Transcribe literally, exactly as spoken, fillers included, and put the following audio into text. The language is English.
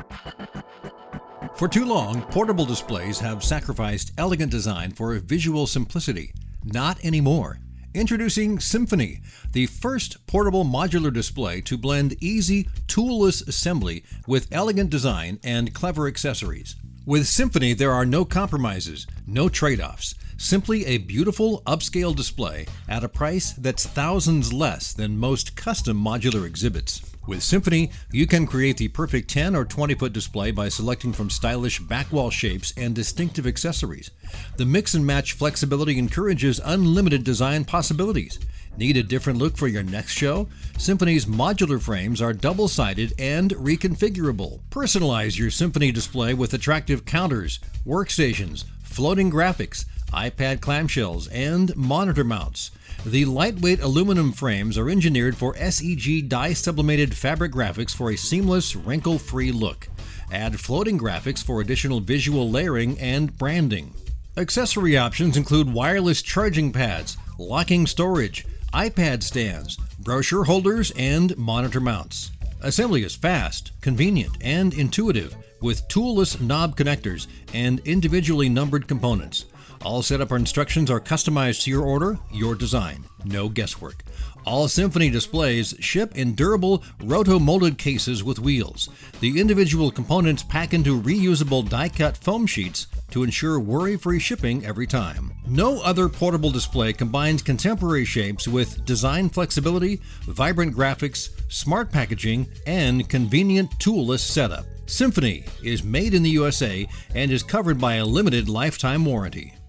For too long, portable displays have sacrificed elegant design for visual simplicity. Not anymore. Introducing Symphony, the first portable modular display to blend easy, toolless assembly with elegant design and clever accessories. With Symphony, there are no compromises, no trade-offs. Simply a beautiful, upscale display at a price that's thousands less than most custom modular exhibits. With Symphony, you can create the perfect ten or twenty foot display by selecting from stylish backwall shapes and distinctive accessories. The mix and match flexibility encourages unlimited design possibilities. Need a different look for your next show? Symphony's modular frames are double-sided and reconfigurable. Personalize your Symphony display with attractive counters, workstations, floating graphics, iPad clamshells, and monitor mounts. The lightweight aluminum frames are engineered for S E G dye-sublimated fabric graphics for a seamless, wrinkle-free look. Add floating graphics for additional visual layering and branding. Accessory options include wireless charging pads, locking storage, iPad stands, brochure holders, and monitor mounts. Assembly is fast, convenient, and intuitive with toolless knob connectors and individually numbered components. All setup instructions are customized to your order, your design. No guesswork. All Symphony displays ship in durable, roto-molded cases with wheels. The individual components pack into reusable die-cut foam sheets to ensure worry-free shipping every time. No other portable display combines contemporary shapes with design flexibility, vibrant graphics, smart packaging, and convenient toolless setup. Symphony is made in the U S A and is covered by a limited lifetime warranty.